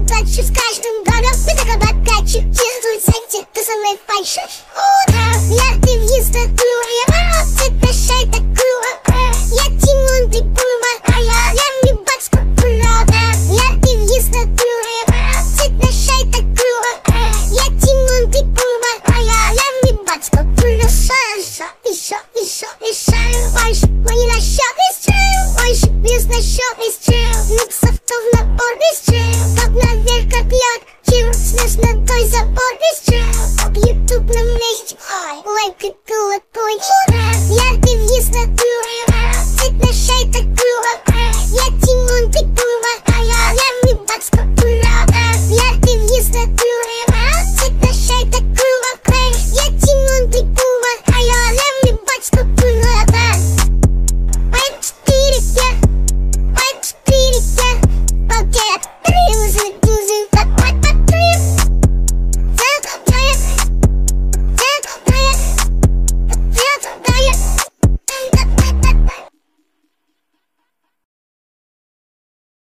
плачу с каждым годом. Ты так обокачу, чувствуй секте, ты со мной фальшишь. Яркий въезд на клюве, цвет прощай так круто. Я Тимон, ты Пумба, я мибацку круто. Яркий въезд на клюве, цвет прощай так круто. Я Тимон, ты Пумба, я мибацку круто. Еще больше, не на счет is true. Больше без на счет is true. Миксов то в набор is true. Как наверх, как лед, чил. Смешно той забор is true. Об YouTube на месте, лайк круто точно. Яркий въезд на клюв, цвет на шей так круто. Я Тимон, ты Пумба.